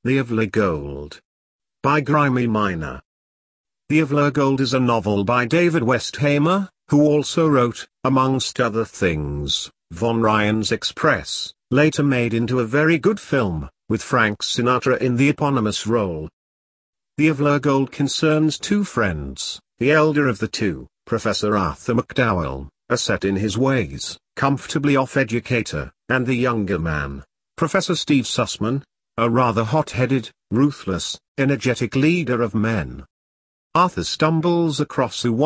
The Ivla Gold. By Grimy Miner. The Ivla Gold is a novel by David Westhamer, who also wrote, amongst other things, Von Ryan's Express, later made into a very good film, with Frank Sinatra in the eponymous role. The Ivla Gold concerns two friends, the elder of the two, Professor Arthur McDowell, a set-in-his-ways, comfortably off educator, and the younger man, Professor Steve Sussman, a rather hot-headed, ruthless, energetic leader of men. Arthur stumbles across a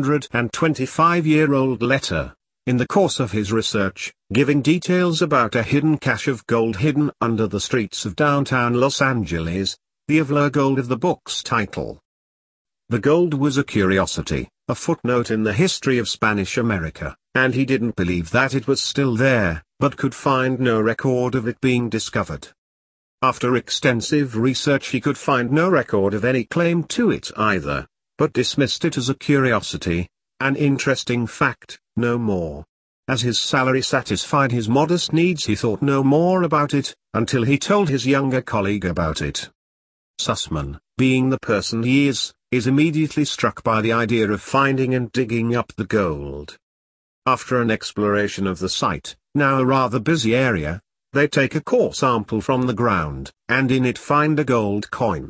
125-year-old letter, in the course of his research, giving details about a hidden cache of gold hidden under the streets of downtown Los Angeles, the Ivla Gold of the book's title. The gold was a curiosity, a footnote in the history of Spanish America, and he didn't believe that it was still there, but could find no record of it being discovered. After extensive research he could find no record of any claim to it either, but dismissed it as a curiosity, an interesting fact, no more. As his salary satisfied his modest needs he thought no more about it, until he told his younger colleague about it. Sussman, being the person he is immediately struck by the idea of finding and digging up the gold. After an exploration of the site, now a rather busy area, they take a core sample from the ground, and in it find a gold coin.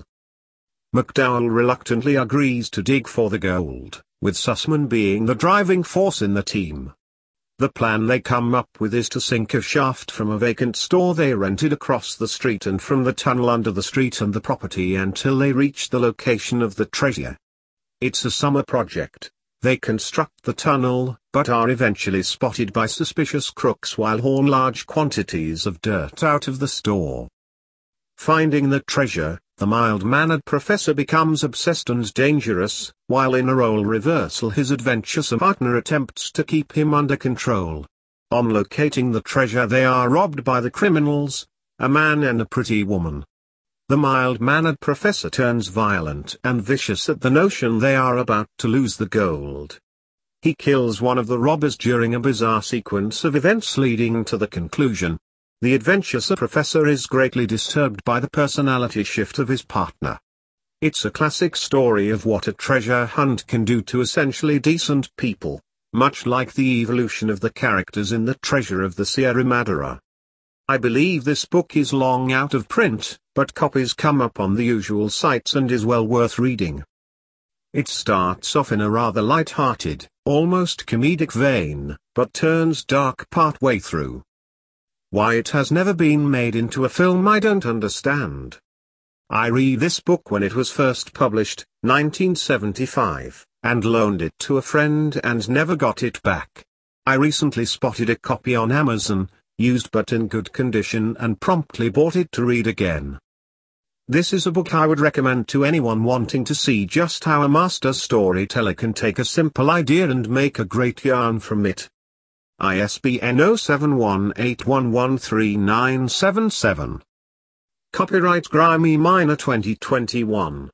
McDowell reluctantly agrees to dig for the gold, with Sussman being the driving force in the team. The plan they come up with is to sink a shaft from a vacant store they rented across the street and from the tunnel under the street and the property until they reach the location of the treasure. It's a summer project. They construct the tunnel, but are eventually spotted by suspicious crooks while haul large quantities of dirt out of the store. Finding the treasure, the mild-mannered professor becomes obsessed and dangerous, while in a role reversal his adventuresome partner attempts to keep him under control. On locating the treasure they are robbed by the criminals, a man and a pretty woman. The mild-mannered professor turns violent and vicious at the notion they are about to lose the gold. He kills one of the robbers during a bizarre sequence of events leading to the conclusion. The adventuresome professor is greatly disturbed by the personality shift of his partner. It's a classic story of what a treasure hunt can do to essentially decent people, much like the evolution of the characters in The Treasure of the Sierra Madre. I believe this book is long out of print, but copies come up on the usual sites and is well worth reading. It starts off in a rather light-hearted, almost comedic vein, but turns dark part-way through. Why it has never been made into a film I don't understand. I read this book when it was first published, 1975, and loaned it to a friend and never got it back. I recently spotted a copy on Amazon, used but in good condition, and promptly bought it to read again. This is a book I would recommend to anyone wanting to see just how a master storyteller can take a simple idea and make a great yarn from it. ISBN 07181133977. Copyright Grimy Miner 2021.